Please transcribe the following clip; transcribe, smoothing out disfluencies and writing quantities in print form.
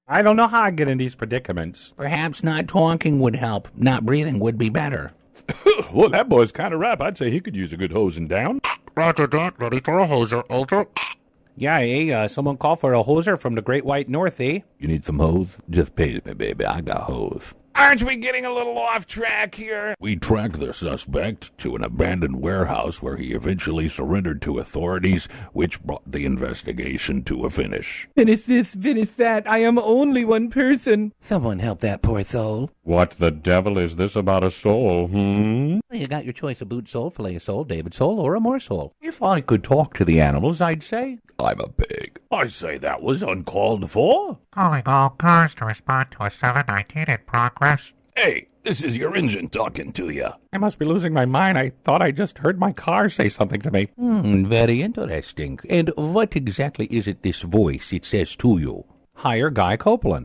I don't know how I get in these predicaments. Perhaps not talking would help. Not breathing would be better. Well, that boy's kind of rap. I'd say he could use a good hosing down. Roger that. Ready for a hoser. Over. Yeah, someone call for a hoser from the Great White North, eh? You need some hose? Just pay me, baby. I got hose. Aren't we getting a little off track here? We tracked the suspect to an abandoned warehouse where he eventually surrendered to authorities, which brought the investigation to a finish. Finish this, finish that. I am only one person. Someone help that poor soul. What the devil is this about a soul, Well, you got your choice of boot sole, filet sole, David sole, or a morsel. If I could talk to the animals, I'd say, I'm a pig. I say that was uncalled for. Calling all cars to respond to a 719 in progress. Hey, this is your engine talking to you. I must be losing my mind. I thought I just heard my car say something to me. Very interesting. And what exactly is it this voice it says to you? Hire Guy Copeland.